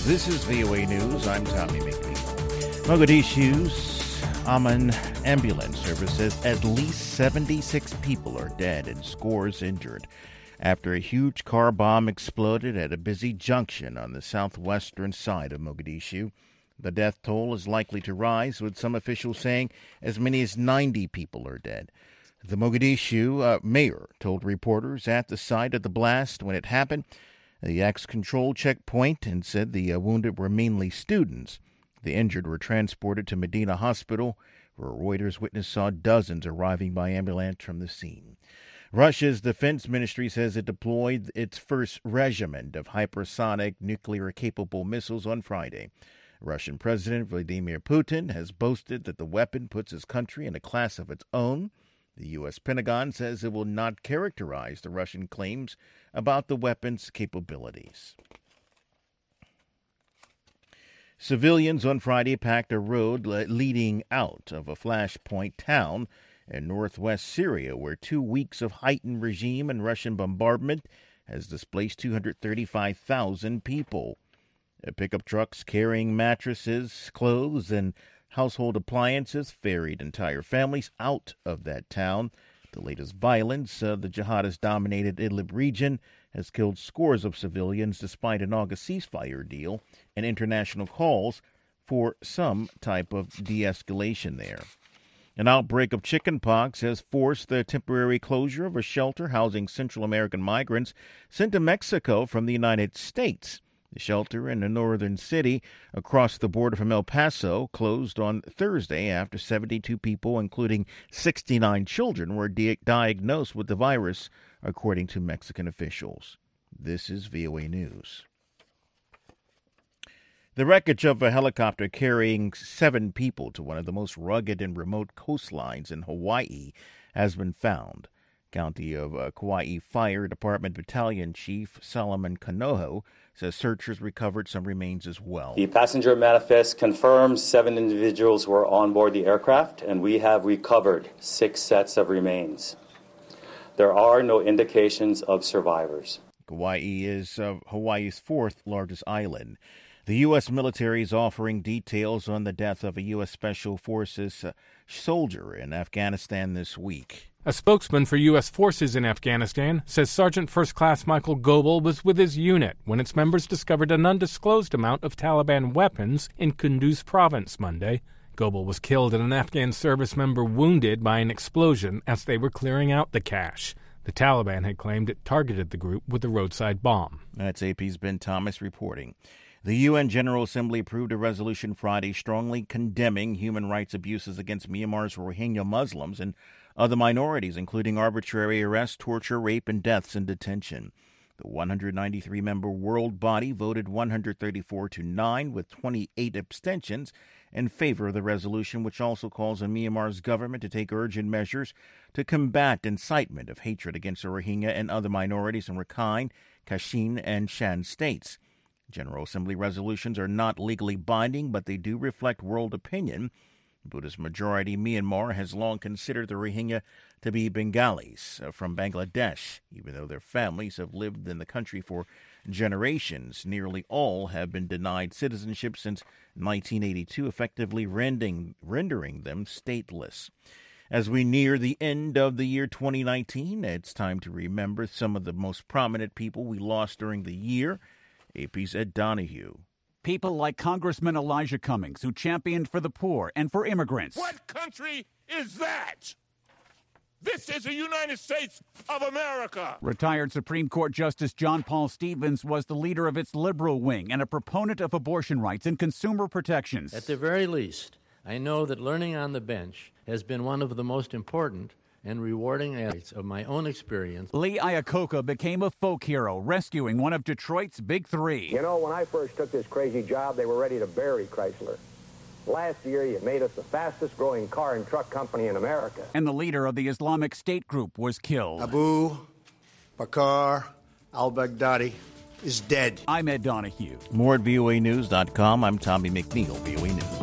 This is VOA News. I'm Tommy McNeil. Mogadishu's Amman ambulance service says at least 76 people are dead and scores injured after a huge car bomb exploded at a busy junction on the southwestern side of Mogadishu. The death toll is likely to rise, with some officials saying as many as 90 people are dead. The Mogadishu mayor told reporters at the site of the blast when it happened the ex-control checkpoint and said the wounded were mainly students. The injured were transported to Medina Hospital, where Reuters witness saw dozens arriving by ambulance from the scene. Russia's defense ministry says it deployed its first regiment of hypersonic nuclear-capable missiles on Friday. Russian President Vladimir Putin has boasted that the weapon puts his country in a class of its own. The U.S. Pentagon says it will not characterize the Russian claims about the weapon's capabilities. Civilians on Friday packed a road leading out of a flashpoint town in northwest Syria, where 2 weeks of heightened regime and Russian bombardment has displaced 235,000 people. Pickup trucks carrying mattresses, clothes, and household appliances ferried entire families out of that town. The latest violence, the jihadist-dominated Idlib region, has killed scores of civilians despite an August ceasefire deal and international calls for some type of de-escalation there. An outbreak of chickenpox has forced the temporary closure of a shelter housing Central American migrants sent to Mexico from the United States. The shelter in a northern city across the border from El Paso closed on Thursday after 72 people, including 69 children, were diagnosed with the virus, according to Mexican officials. This is VOA News. The wreckage of a helicopter carrying 7 people to one of the most rugged and remote coastlines in Hawaii has been found. County of Kauai Fire Department Battalion Chief Solomon Kanoho says searchers recovered some remains as well. The passenger manifest confirms 7 individuals were on board the aircraft, and we have recovered 6 sets of remains. There are no indications of survivors. Kauai is Hawaii's 4th largest island. The U.S. military is offering details on the death of a U.S. Special Forces soldier in Afghanistan this week. A spokesman for U.S. forces in Afghanistan says Sergeant First Class Michael Goebel was with his unit when its members discovered an undisclosed amount of Taliban weapons in Kunduz province Monday. Goebel was killed and an Afghan service member wounded by an explosion as they were clearing out the cache. The Taliban had claimed it targeted the group with a roadside bomb. That's AP's Ben Thomas reporting. The UN General Assembly approved a resolution Friday strongly condemning human rights abuses against Myanmar's Rohingya Muslims and other minorities, including arbitrary arrest, torture, rape, and deaths in detention. The 193-member world body voted 134-9 with 28 abstentions in favor of the resolution, which also calls on Myanmar's government to take urgent measures to combat incitement of hatred against the Rohingya and other minorities in Rakhine, Kachin, and Shan states. General Assembly resolutions are not legally binding, but they do reflect world opinion. Buddhist majority Myanmar has long considered the Rohingya to be Bengalis from Bangladesh. Even though their families have lived in the country for generations, nearly all have been denied citizenship since 1982, effectively rendering them stateless. As we near the end of the year 2019, it's time to remember some of the most prominent people we lost during the year. AP's Ed Donahue. People like Congressman Elijah Cummings, who championed for the poor and for immigrants. What country is that? This is the United States of America. Retired Supreme Court Justice John Paul Stevens was the leader of its liberal wing and a proponent of abortion rights and consumer protections. At the very least, I know that learning on the bench has been one of the most important and rewarding aspects of my own experience. Lee Iacocca became a folk hero, rescuing one of Detroit's big 3. You know, when I first took this crazy job, they were ready to bury Chrysler. Last year, you made us the fastest-growing car and truck company in America. And the leader of the Islamic State group was killed. Abu Bakr al-Baghdadi is dead. I'm Ed Donahue. More at voanews.com. I'm Tommy McNeil, VOA News.